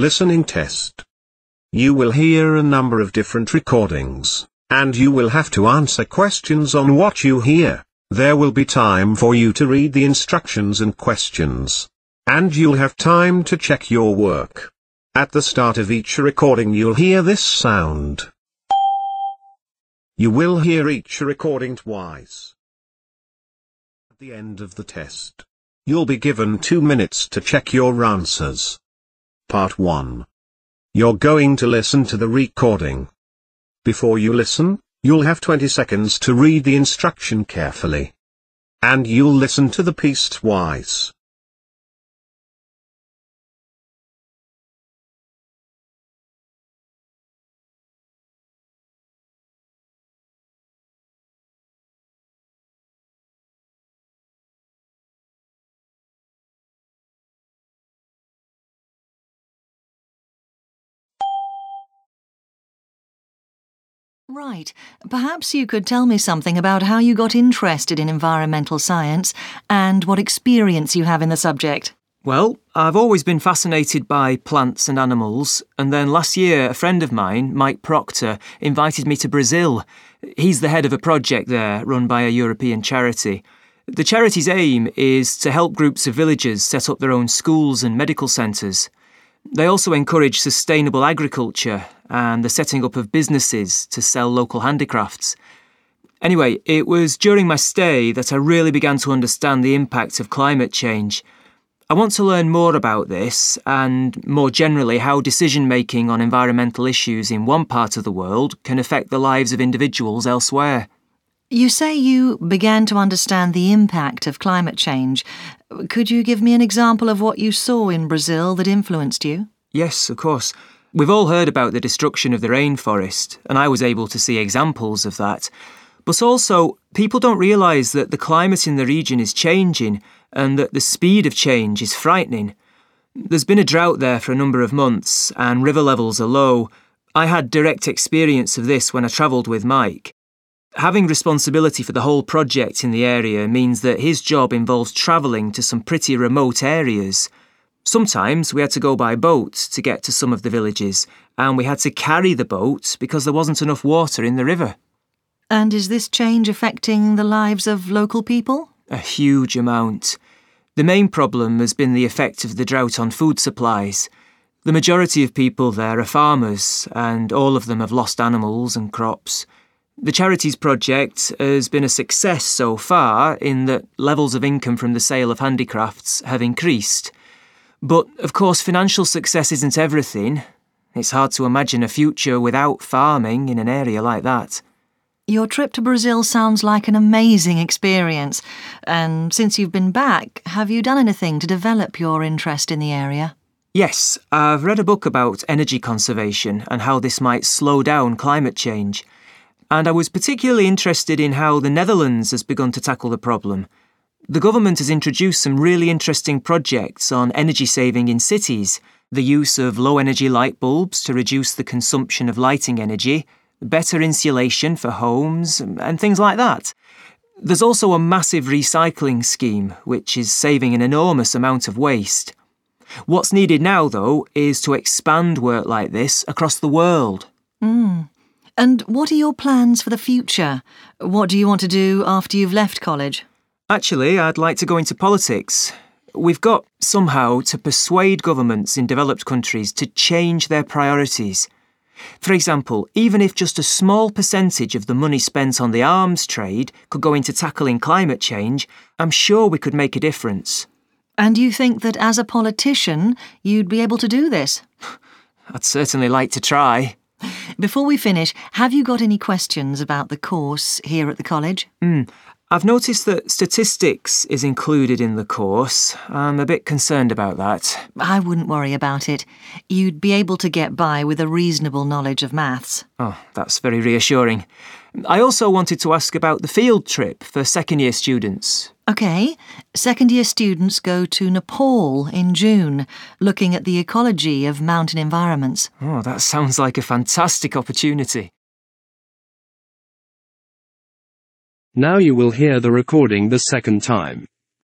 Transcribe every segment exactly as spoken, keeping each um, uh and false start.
listening test. You will hear a number of different recordings, and you will have to answer questions on what you hear. There will be time for you to read the instructions and questions. And you'll have time to check your work. At the start of each recording you'll hear this sound. You will hear each recording twice. At the end of the test, you'll be given two minutes to check your answers. Part one. You're going to listen to the recording. Before you listen, you'll have twenty seconds to read the instruction carefully. And you'll listen to the piece twice. Right. Perhaps you could tell me something about how you got interested in environmental science and what experience you have in the subject. Well, I've always been fascinated by plants and animals, and then last year a friend of mine, Mike Proctor, invited me to Brazil. He's the head of a project there run by a European charity. The charity's aim is to help groups of villagers set up their own schools and medical centres. They also encourage sustainable agriculture and the setting up of businesses to sell local handicrafts. Anyway, it was during my stay that I really began to understand the impact of climate change. I want to learn more about this and, more generally, how decision-making on environmental issues in one part of the world can affect the lives of individuals elsewhere. You say you began to understand the impact of climate change. Could you give me an example of what you saw in Brazil that influenced you? Yes, of course. We've all heard about the destruction of the rainforest, and I was able to see examples of that. But also, people don't realise that the climate in the region is changing and that the speed of change is frightening. There's been a drought there for a number of months, and river levels are low. I had direct experience of this when I travelled with Mike. Having responsibility for the whole project in the area means that his job involves travelling to some pretty remote areas. Sometimes we had to go by boat to get to some of the villages, and we had to carry the boat because there wasn't enough water in the river. And is this change affecting the lives of local people? A huge amount. The main problem has been the effect of the drought on food supplies. The majority of people there are farmers, and all of them have lost animals and crops. The charity's project has been a success so far in that levels of income from the sale of handicrafts have increased. But, of course, financial success isn't everything. It's hard to imagine a future without farming in an area like that. Your trip to Brazil sounds like an amazing experience. And since you've been back, have you done anything to develop your interest in the area? Yes, I've read a book about energy conservation and how this might slow down climate change. And I was particularly interested in how the Netherlands has begun to tackle the problem. The government has introduced some really interesting projects on energy saving in cities, the use of low-energy light bulbs to reduce the consumption of lighting energy, better insulation for homes, and things like that. There's also a massive recycling scheme, which is saving an enormous amount of waste. What's needed now, though, is to expand work like this across the world. Mm. And what are your plans for the future? What do you want to do after you've left college? Actually, I'd like to go into politics. We've got, somehow, to persuade governments in developed countries to change their priorities. For example, even if just a small percentage of the money spent on the arms trade could go into tackling climate change, I'm sure we could make a difference. And you think that as a politician, you'd be able to do this? I'd certainly like to try. Before we finish, have you got any questions about the course here at the college? Mm. I've noticed that statistics is included in the course. I'm a bit concerned about that. I wouldn't worry about it. You'd be able to get by with a reasonable knowledge of maths. Oh, that's very reassuring. I also wanted to ask about the field trip for second-year students. OK. Second-year students go to Nepal in June, looking at the ecology of mountain environments. Oh, that sounds like a fantastic opportunity. Now you will hear the recording the second time.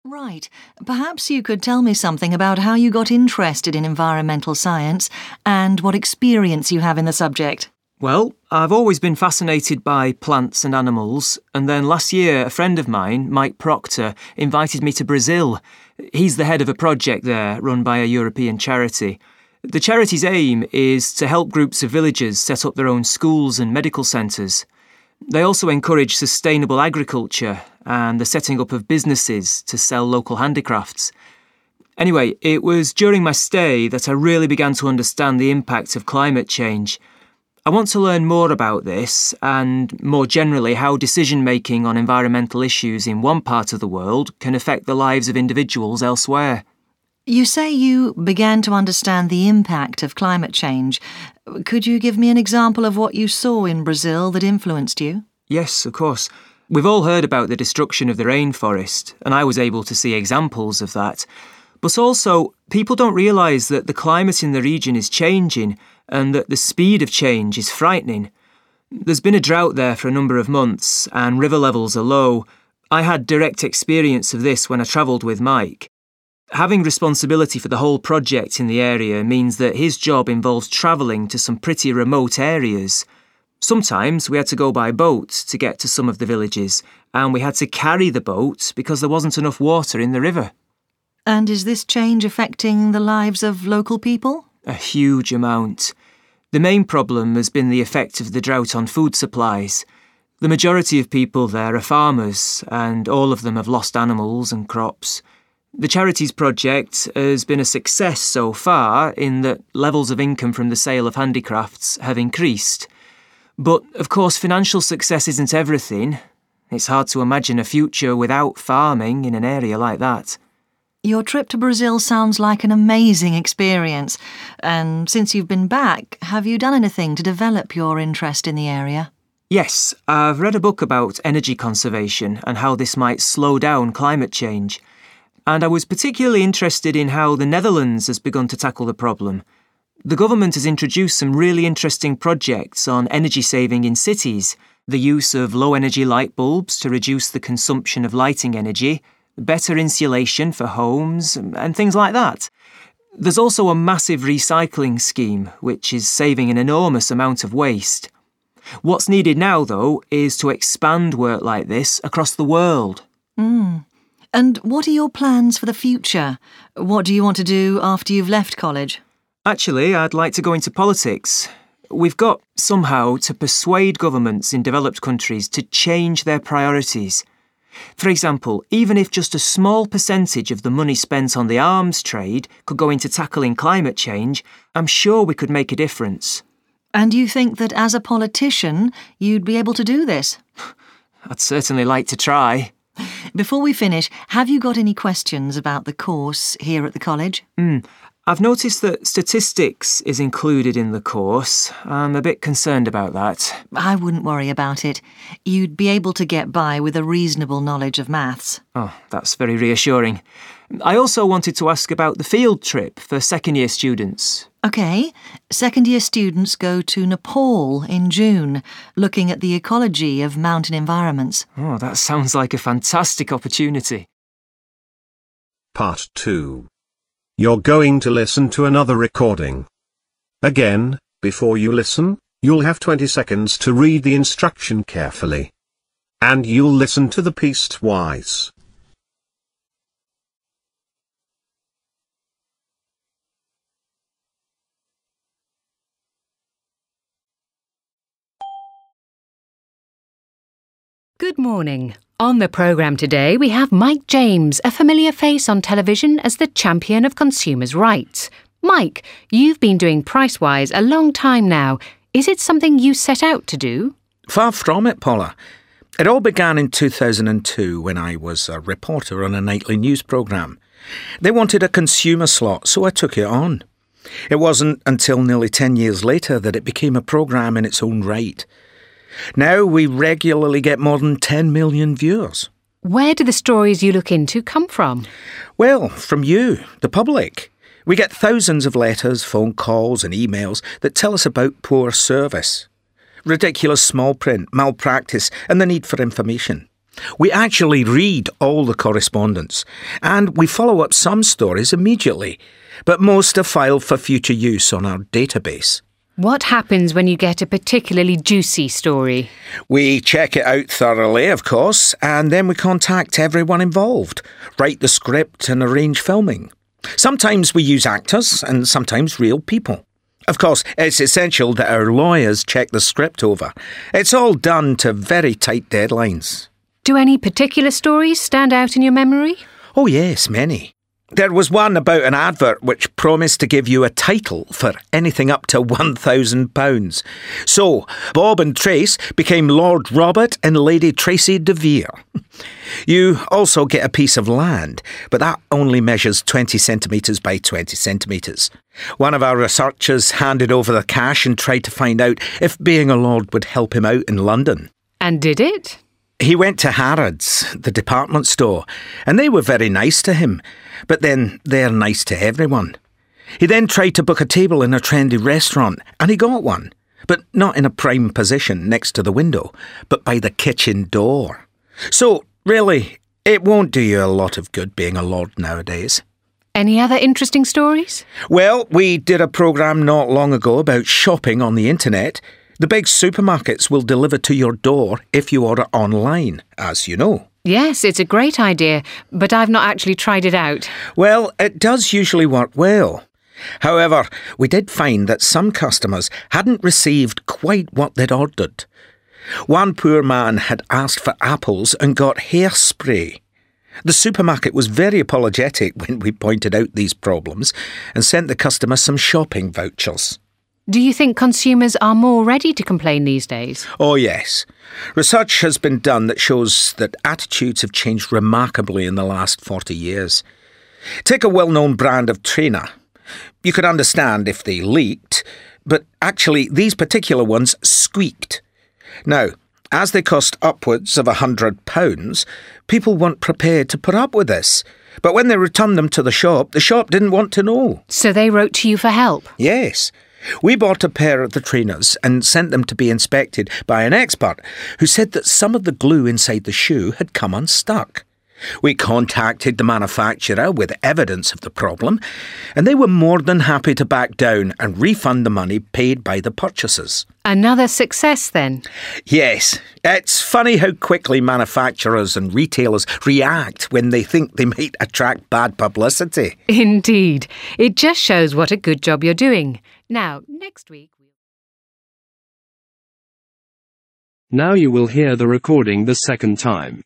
Right. Perhaps you could tell me something about how you got interested in environmental science and what experience you have in the subject. Well, I've always been fascinated by plants and animals, and then last year a friend of mine, Mike Proctor, invited me to Brazil. He's the head of a project there run by a European charity. The charity's aim is to help groups of villagers set up their own schools and medical centres. They also encourage sustainable agriculture and the setting up of businesses to sell local handicrafts. Anyway, it was during my stay that I really began to understand the impact of climate change. I want to learn more about this and, more generally, how decision-making on environmental issues in one part of the world can affect the lives of individuals elsewhere. You say you began to understand the impact of climate change. Could you give me an example of what you saw in Brazil that influenced you? Yes, of course. We've all heard about the destruction of the rainforest, and I was able to see examples of that. But also, people don't realise that the climate in the region is changing and that the speed of change is frightening. There's been a drought there for a number of months, and river levels are low. I had direct experience of this when I travelled with Mike. Having responsibility for the whole project in the area means that his job involves travelling to some pretty remote areas. Sometimes we had to go by boat to get to some of the villages, and we had to carry the boat because there wasn't enough water in the river. And is this change affecting the lives of local people? A huge amount. The main problem has been the effect of the drought on food supplies. The majority of people there are farmers, and all of them have lost animals and crops. The charity's project has been a success so far in that levels of income from the sale of handicrafts have increased. But, of course, financial success isn't everything. It's hard to imagine a future without farming in an area like that. Your trip to Brazil sounds like an amazing experience. And since you've been back, have you done anything to develop your interest in the area? Yes, I've read a book about energy conservation and how this might slow down climate change. And I was particularly interested in how the Netherlands has begun to tackle the problem. The government has introduced some really interesting projects on energy saving in cities, the use of low-energy light bulbs to reduce the consumption of lighting energy, better insulation for homes, and things like that. There's also a massive recycling scheme, which is saving an enormous amount of waste. What's needed now, though, is to expand work like this across the world. Mm. And what are your plans for the future? What do you want to do after you've left college? Actually, I'd like to go into politics. We've got, somehow, to persuade governments in developed countries to change their priorities. For example, even if just a small percentage of the money spent on the arms trade could go into tackling climate change, I'm sure we could make a difference. And you think that as a politician, you'd be able to do this? I'd certainly like to try. Before we finish, have you got any questions about the course here at the college? Mm. I've noticed that statistics is included in the course. I'm a bit concerned about that. I wouldn't worry about it. You'd be able to get by with a reasonable knowledge of maths. Oh, that's very reassuring. I also wanted to ask about the field trip for second-year students. OK. Second-year students go to Nepal in June, looking at the ecology of mountain environments. Oh, that sounds like a fantastic opportunity. Part two. You're going to listen to another recording. Again, before you listen, you'll have twenty seconds to read the instruction carefully. And you'll listen to the piece twice. Good morning. On the programme today, we have Mike James, a familiar face on television as the champion of consumers' rights. Mike, you've been doing Pricewise a long time now. Is it something you set out to do? Far from it, Paula. It all began in two thousand two when I was a reporter on a nightly news programme. They wanted a consumer slot, so I took it on. It wasn't until nearly ten years later that it became a programme in its own right. Now we regularly get more than ten million viewers. Where do the stories you look into come from? Well, from you, the public. We get thousands of letters, phone calls and emails that tell us about poor service, ridiculous small print, malpractice and the need for information. We actually read all the correspondence, and we follow up some stories immediately, but most are filed for future use on our database. What happens when you get a particularly juicy story? We check it out thoroughly, of course, and then we contact everyone involved, write the script and arrange filming. Sometimes we use actors and sometimes real people. Of course, it's essential that our lawyers check the script over. It's all done to very tight deadlines. Do any particular stories stand out in your memory? Oh yes, many. There was one about an advert which promised to give you a title for anything up to one thousand pounds. So, Bob and Trace became Lord Robert and Lady Tracy de Vere. You also get a piece of land, but that only measures twenty centimetres by twenty centimetres. One of our researchers handed over the cash and tried to find out if being a lord would help him out in London. And did it? He went to Harrods, the department store, and they were very nice to him. But then they're nice to everyone. He then tried to book a table in a trendy restaurant, and he got one, but not in a prime position next to the window, but by the kitchen door. So, really, it won't do you a lot of good being a lord nowadays. Any other interesting stories? Well, we did a programme not long ago about shopping on the internet. The big supermarkets will deliver to your door if you order online, as you know. Yes, it's a great idea, but I've not actually tried it out. Well, it does usually work well. However, we did find that some customers hadn't received quite what they'd ordered. One poor man had asked for apples and got hairspray. The supermarket was very apologetic when we pointed out these problems and sent the customer some shopping vouchers. Do you think consumers are more ready to complain these days? Oh, yes. Research has been done that shows that attitudes have changed remarkably in the last forty years. Take a well-known brand of trainer. You could understand if they leaked, but actually these particular ones squeaked. Now, as they cost upwards of a hundred pounds, people weren't prepared to put up with this. But when they returned them to the shop, the shop didn't want to know. So they wrote to you for help? Yes. We bought a pair of the trainers and sent them to be inspected by an expert who said that some of the glue inside the shoe had come unstuck. We contacted the manufacturer with evidence of the problem, and they were more than happy to back down and refund the money paid by the purchasers. Another success, then? Yes. It's funny how quickly manufacturers and retailers react when they think they might attract bad publicity. Indeed. It just shows what a good job you're doing. Now, next week... Now you will hear the recording the second time.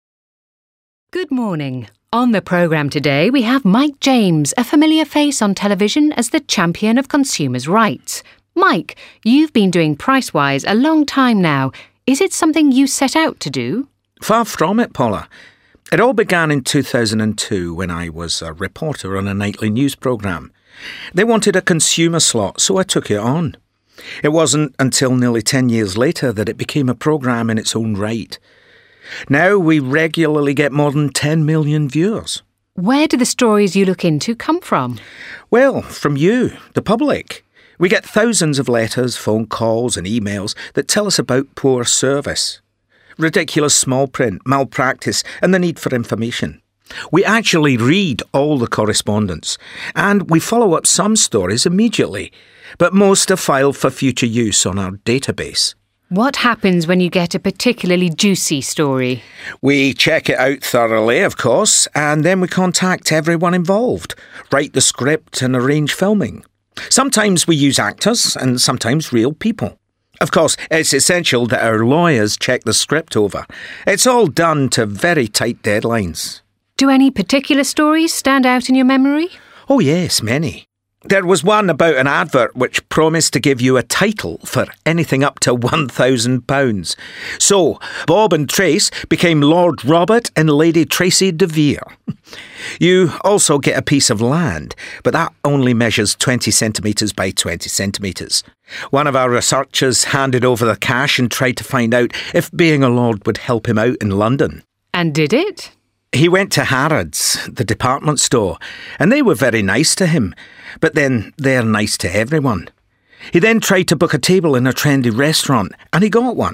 Good morning. On the programme today, we have Mike James, a familiar face on television as the champion of consumers' rights. Mike, you've been doing Pricewise a long time now. Is it something you set out to do? Far from it, Paula. It all began in two thousand two when I was a reporter on a nightly news programme. They wanted a consumer slot, so I took it on. It wasn't until nearly ten years later that it became a programme in its own right. Now we regularly get more than ten million viewers. Where do the stories you look into come from? Well, from you, the public. We get thousands of letters, phone calls and emails that tell us about poor service, ridiculous small print, malpractice and the need for information. We actually read all the correspondence, and we follow up some stories immediately, but most are filed for future use on our database. What happens when you get a particularly juicy story? We check it out thoroughly, of course, and then we contact everyone involved, write the script and arrange filming. Sometimes we use actors and sometimes real people. Of course, it's essential that our lawyers check the script over. It's all done to very tight deadlines. Do any particular stories stand out in your memory? Oh yes, many. There was one about an advert which promised to give you a title for anything up to one thousand pounds. So, Bob and Trace became Lord Robert and Lady Tracy de Vere. You also get a piece of land, but that only measures twenty centimetres by twenty centimetres. One of our researchers handed over the cash and tried to find out if being a lord would help him out in London. And did it? He went to Harrods, the department store, and they were very nice to him. But then they're nice to everyone. He then tried to book a table in a trendy restaurant, and he got one,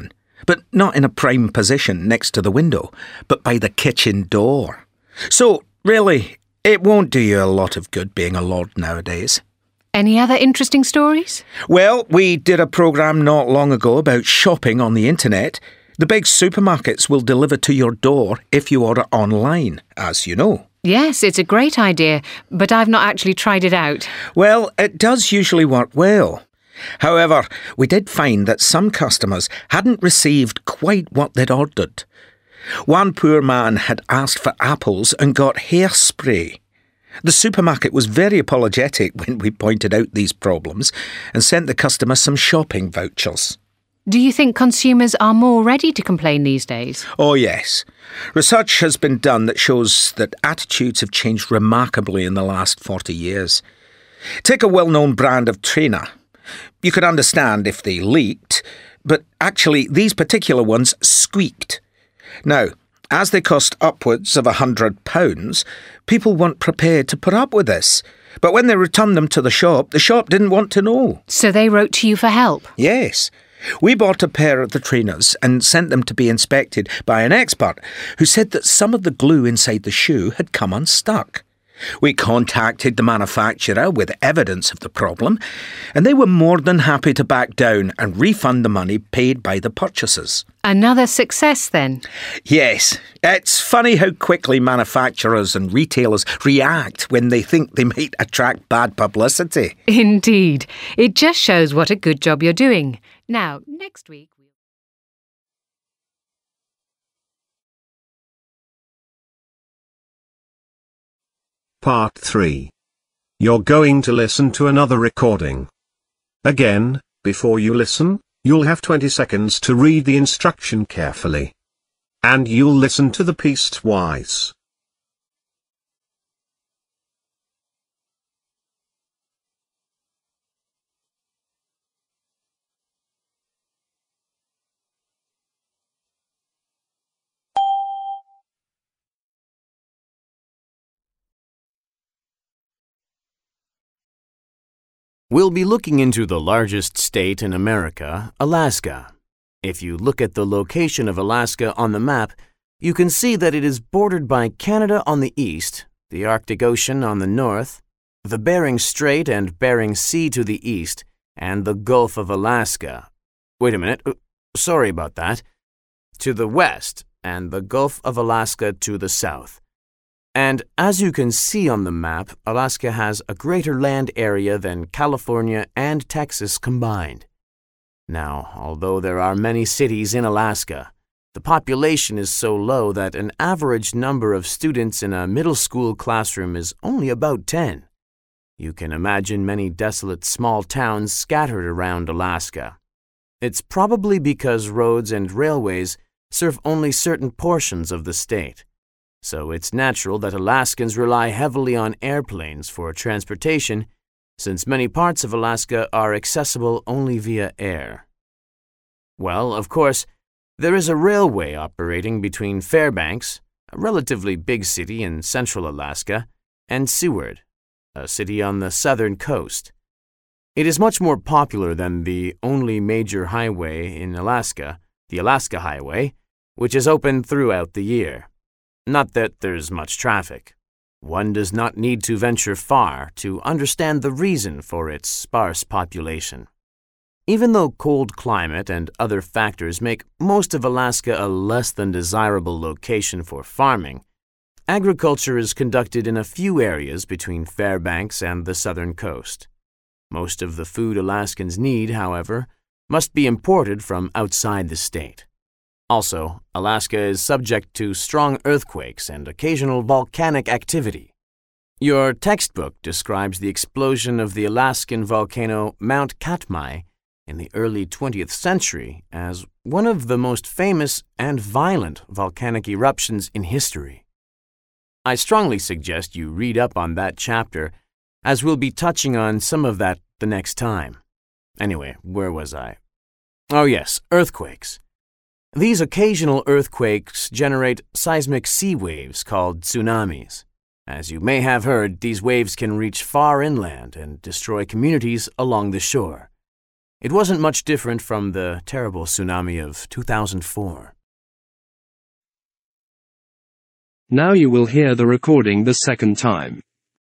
but not in a prime position next to the window, but by the kitchen door. So, really, it won't do you a lot of good being a lord nowadays. Any other interesting stories? Well, we did a programme not long ago about shopping on the internet. The big supermarkets will deliver to your door if you order online, as you know. Yes, it's a great idea, but I've not actually tried it out. Well, it does usually work well. However, we did find that some customers hadn't received quite what they'd ordered. One poor man had asked for apples and got hairspray. The supermarket was very apologetic when we pointed out these problems and sent the customer some shopping vouchers. Do you think consumers are more ready to complain these days? Oh, yes. Research has been done that shows that attitudes have changed remarkably in the last forty years. Take a well-known brand of trainer. You could understand if they leaked, but actually these particular ones squeaked. Now, as they cost upwards of a hundred pounds, people weren't prepared to put up with this. But when they returned them to the shop, the shop didn't want to know. So they wrote to you for help? Yes. We bought a pair of the trainers and sent them to be inspected by an expert who said that some of the glue inside the shoe had come unstuck. We contacted the manufacturer with evidence of the problem, and they were more than happy to back down and refund the money paid by the purchasers. Another success, then? Yes. It's funny how quickly manufacturers and retailers react when they think they might attract bad publicity. Indeed. It just shows what a good job you're doing. Now, next week... Part three. You're going to listen to another recording. Again, before you listen, you'll have twenty seconds to read the instruction carefully. And you'll listen to the piece twice. We'll be looking into the largest state in America, Alaska. If you look at the location of Alaska on the map, you can see that it is bordered by Canada on the east, the Arctic Ocean on the north, the Bering Strait and Bering Sea to the east, and the Gulf of Alaska. Wait a minute, sorry about that. To the west, and the Gulf of Alaska to the south. And as you can see on the map, Alaska has a greater land area than California and Texas combined. Now, although there are many cities in Alaska, the population is so low that an average number of students in a middle school classroom is only about ten. You can imagine many desolate small towns scattered around Alaska. It's probably because roads and railways serve only certain portions of the state. So it's natural that Alaskans rely heavily on airplanes for transportation, since many parts of Alaska are accessible only via air. Well, of course, there is a railway operating between Fairbanks, a relatively big city in central Alaska, and Seward, a city on the southern coast. It is much more popular than the only major highway in Alaska, the Alaska Highway, which is open throughout the year. Not that there's much traffic. One does not need to venture far to understand the reason for its sparse population. Even though cold climate and other factors make most of Alaska a less than desirable location for farming, agriculture is conducted in a few areas between Fairbanks and the southern coast. Most of the food Alaskans need, however, must be imported from outside the state. Also, Alaska is subject to strong earthquakes and occasional volcanic activity. Your textbook describes the explosion of the Alaskan volcano Mount Katmai in the early twentieth century as one of the most famous and violent volcanic eruptions in history. I strongly suggest you read up on that chapter, as we'll be touching on some of that the next time. Anyway, where was I? Oh yes, earthquakes. These occasional earthquakes generate seismic sea waves called tsunamis. As you may have heard, these waves can reach far inland and destroy communities along the shore. It wasn't much different from the terrible tsunami of two thousand four. Now you will hear the recording the second time.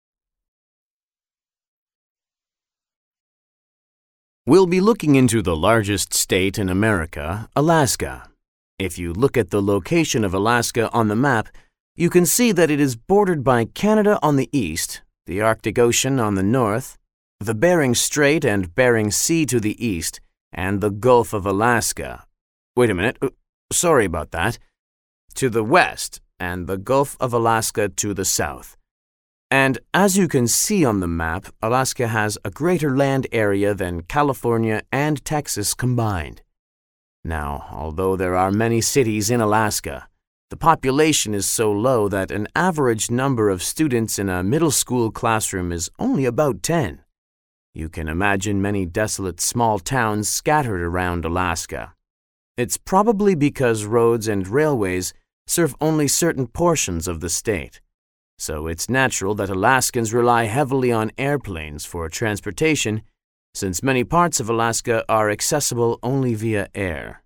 We'll be looking into the largest state in America, Alaska. If you look at the location of Alaska on the map, you can see that it is bordered by Canada on the east, the Arctic Ocean on the north, the Bering Strait and Bering Sea to the east, and the Gulf of Alaska. Wait a minute, uh, sorry about that. To the west, and the Gulf of Alaska to the south. And as you can see on the map, Alaska has a greater land area than California and Texas combined. Now, although there are many cities in Alaska, the population is so low that an average number of students in a middle school classroom is only about ten. You can imagine many desolate small towns scattered around Alaska. It's probably because roads and railways serve only certain portions of the state. So it's natural that Alaskans rely heavily on airplanes for transportation, since many parts of Alaska are accessible only via air.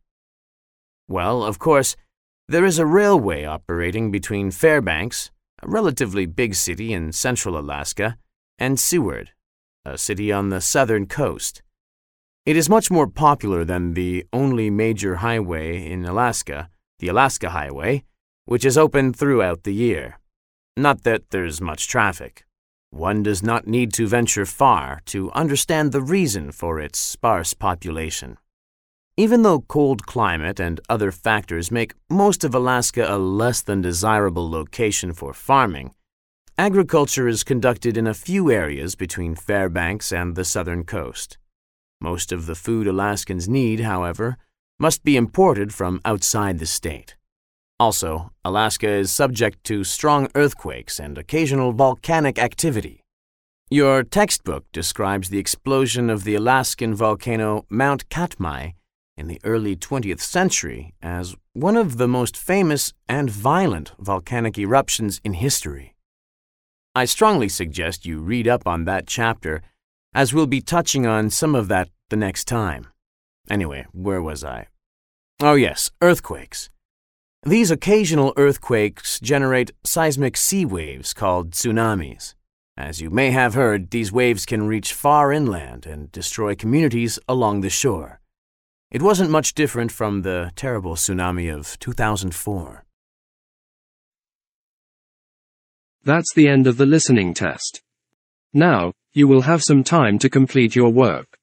Well, of course, there is a railway operating between Fairbanks, a relatively big city in central Alaska, and Seward, a city on the southern coast. It is much more popular than the only major highway in Alaska, the Alaska Highway, which is open throughout the year. Not that there's much traffic. One does not need to venture far to understand the reason for its sparse population. Even though cold climate and other factors make most of Alaska a less than desirable location for farming, agriculture is conducted in a few areas between Fairbanks and the southern coast. Most of the food Alaskans need, however, must be imported from outside the state. Also, Alaska is subject to strong earthquakes and occasional volcanic activity. Your textbook describes the explosion of the Alaskan volcano Mount Katmai in the early twentieth century as one of the most famous and violent volcanic eruptions in history. I strongly suggest you read up on that chapter, as we'll be touching on some of that the next time. Anyway, where was I? Oh yes, earthquakes. These occasional earthquakes generate seismic sea waves called tsunamis. As you may have heard, these waves can reach far inland and destroy communities along the shore. It wasn't much different from the terrible tsunami of two thousand four. That's the end of the listening test. Now, you will have some time to complete your work.